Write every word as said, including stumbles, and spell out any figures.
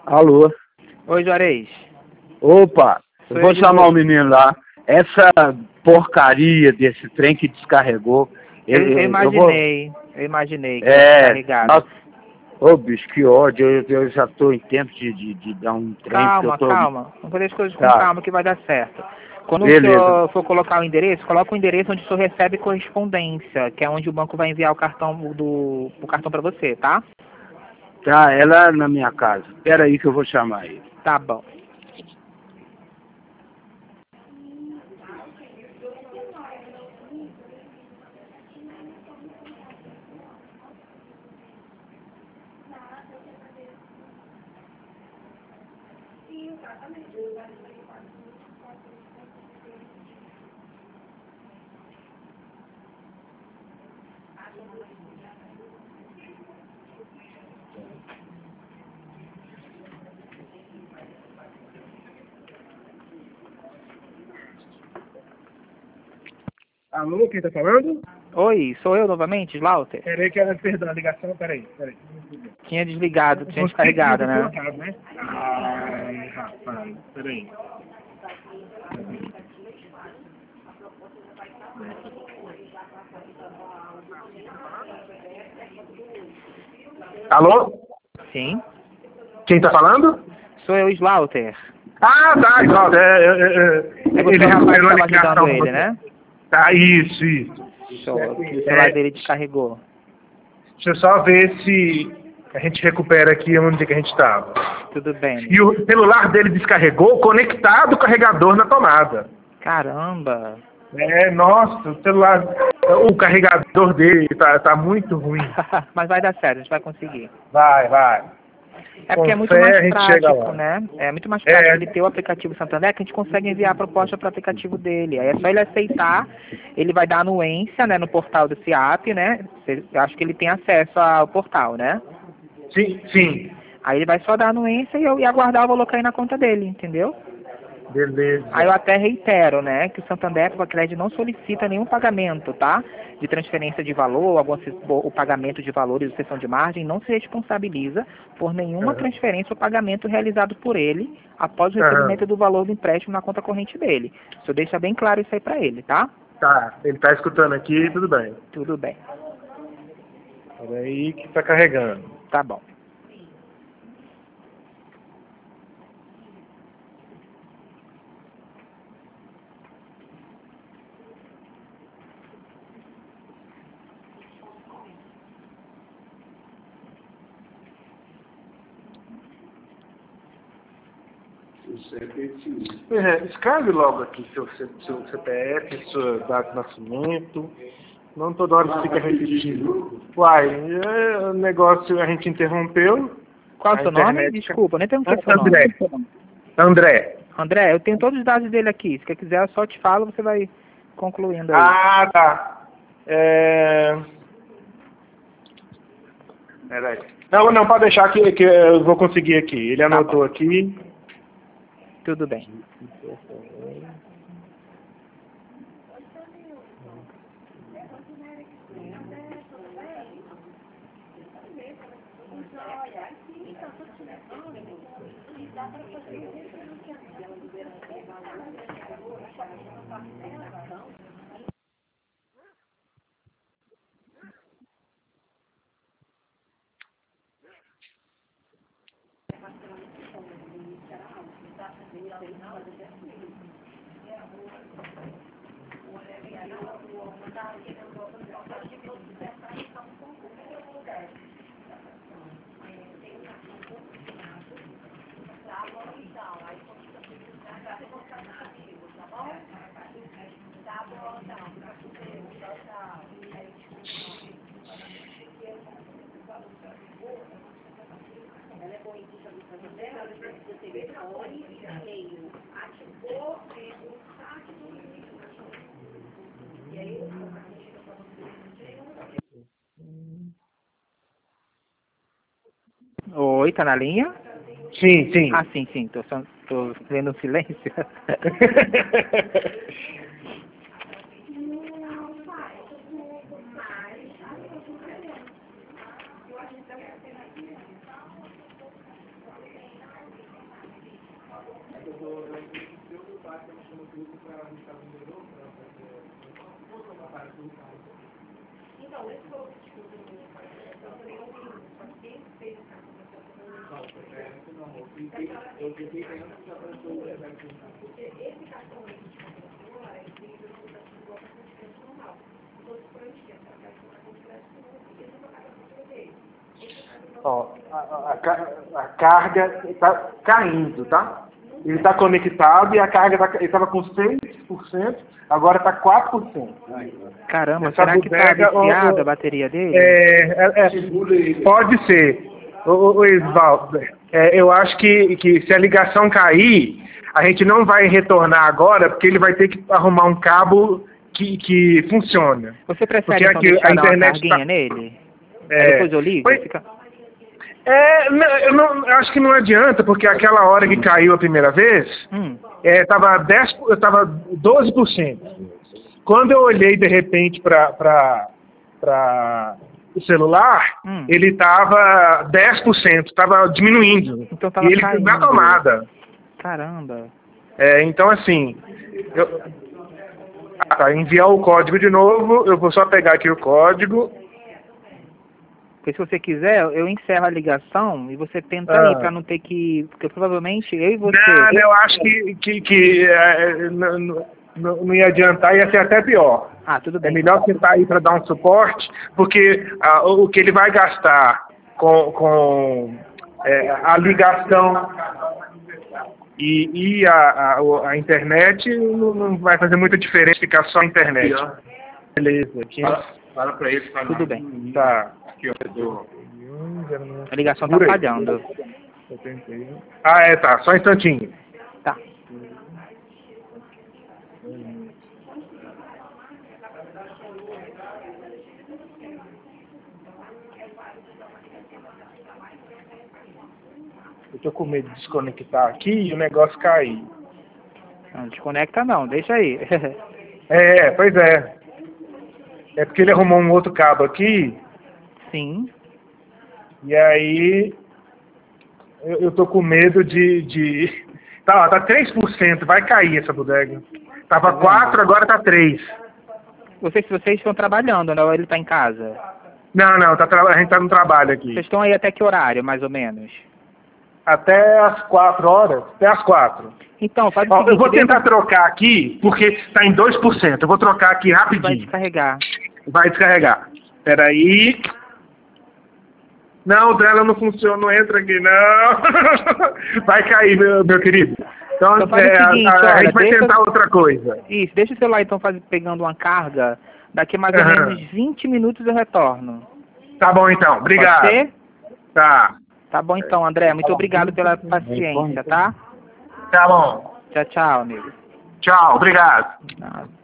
Alô? Oi, Juarez. Opa, eu Sou vou eu de chamar o novo. menino lá. Essa porcaria desse trem que descarregou, Eu, eu ele, eu vou... imaginei, eu imaginei que fosse É, carregado. nossa, ô bicho, que ódio, eu, eu já tô em tempo de, de, de dar um trem, porque eu Calma, tô... calma. Vamos fazer as coisas com Tá, calma que vai dar certo. Quando o beleza. senhor for colocar o endereço, coloca o endereço onde o senhor recebe correspondência, que é onde o banco vai enviar o cartão do o cartão para você, tá? Tá, é lá na minha casa. Espera aí que eu vou chamar ele. Tá bom. Alô, quem tá falando? Oi, sou eu novamente, Slaughter? Peraí que era, perdão, a ligação, peraí, peraí. Tinha desligado, tinha Você que descarregado, tinha né? colocado, né? Ai, rapaz, peraí. Alô? Sim. Quem tá falando? Sou eu, Slaughter. Ah, tá, igual, é, é, é, É você ele o rapaz que recuperou a estava ligação ajudando com ele, você. né? Tá, isso, isso. Show. Que o É, celular dele descarregou. deixa eu só ver se a gente recupera aqui onde que a gente tava. Tudo bem. E o celular dele descarregou conectado o carregador na tomada. Caramba. É, nossa, o celular, o carregador dele tá, tá muito ruim. Mas vai dar certo, a gente vai conseguir. Vai, vai. É Com porque é muito fé mais a gente chega prático, lá. né? É muito mais É, prático ele ter o aplicativo Santander, que a gente consegue enviar a proposta para o aplicativo dele. Aí é só ele aceitar, ele vai dar anuência, né, no portal do SIAP, né? Eu acho que ele tem acesso ao portal, né? sim, sim. Aí ele vai só dar anuência e, eu, e aguardar o valor cair na conta dele, entendeu? Aí eu Beleza. até reitero, né, que o Santander com a Crédito não solicita nenhum pagamento, tá? De transferência de valor, algum, o pagamento de valores de cessão de margem não se responsabiliza por nenhuma Aham. transferência ou pagamento realizado por ele após o Aham. recebimento do valor do empréstimo na conta corrente dele. O senhor deixa bem claro isso aí pra ele, tá? Tá, ele tá escutando aqui, tudo bem. Tudo bem. Peraí que tá carregando. Tá bom. É, escreve logo aqui seu, seu, seu C P F, sua data de nascimento. Não toda hora fica repetindo. Uai, é, o negócio a gente interrompeu. Qual é o A seu nome? internet. Desculpa, eu nem perguntei seu André. nome. André. André, eu tenho todos os dados dele aqui. Se você quiser, eu só te falo, você vai concluindo aí. Ah, tá. É... Peraí. Não, não, pode deixar que, que eu vou conseguir aqui. Ele anotou bom. aqui. Tudo bem. Oi, tá na linha? Sim, sim. Ah, sim, sim, tô, só, tô vendo um silêncio. Ó, a, a, a ca- a carga está caindo, tá? Ele está conectado e a carga tá, ele estava com seis por cento, agora está quatro por cento. Caramba, Essa será que tá bodega, ô, viciada ô, a bateria dele? É, é, é, pode ser. Ô, ô, ô, Isvaldo, é, eu acho que, que se a ligação cair, a gente não vai retornar agora, porque ele vai ter que arrumar um cabo que, que funcione. Você prefere Porque então aqui deixar a dar uma internet carguinha tá- nele? É, Aí depois eu ligo? Mas- Fica... é, não, eu não, eu acho que não adianta, porque aquela hora que caiu a primeira vez, Hum. é, tava dez, eu tava doze por cento. Quando eu olhei de repente para o celular, Hum. ele estava dez por cento, estava diminuindo. Então tava e ele caindo. na tomada. Caramba. É, então assim, eu, ah, tá, enviar o código de novo, eu vou só pegar aqui o código. Porque se você quiser, eu encerro a ligação e você tenta Ah. aí pra não ter que... Porque provavelmente eu e você... Não, eu acho que, que, que é, não, não, não ia adiantar, ia ser até pior. Ah, tudo É bem. melhor tentar ir para dar um suporte, porque ah, o que ele vai gastar com, com é, a ligação e, e a, a, o- a internet não, não vai fazer muita diferença ficar só a internet. Beleza. Aqui. Fala, fala pra ele. Fala. Tudo bem. Tá. Aqui, ó, do- A ligação tá Segura aí. falhando. Ah, é, tá. Só um instantinho. Tá. Eu tô com medo de desconectar aqui e o negócio cair. Não desconecta não, deixa aí. É, pois é. É porque ele arrumou um outro cabo aqui, Sim. e aí eu, eu tô com medo de... de... Tá, ó, tá três por cento, vai cair essa bodega. Tava quatro, agora tá três. Vocês, vocês estão trabalhando, né? Ou ele tá em casa? Não, não, tá tra- a gente tá no trabalho aqui. Vocês estão aí até que horário, mais ou menos? Até as quatro horas, até as quatro. Então, faz o Ó, seguinte... eu vou deixa- tentar trocar aqui, porque tá em dois por cento. Eu vou trocar aqui Vai rapidinho. descarregar. Vai descarregar. Peraí. Não, o dela não funciona, não entra aqui, não. Vai cair, meu, meu querido. Então, Então faz o é, a- seguinte, a, a, olha, gente vai deixa- tentar outra coisa. Isso, deixa o celular então faz, pegando uma carga. Daqui a mais ou Aham. menos vinte minutos eu retorno. Tá bom, então. Obrigado. Pode ser? Tá. Tá bom então, André. Muito obrigado pela paciência, tá? Tá bom. Tchau, tchau, amigo. Tchau, obrigado. Nada.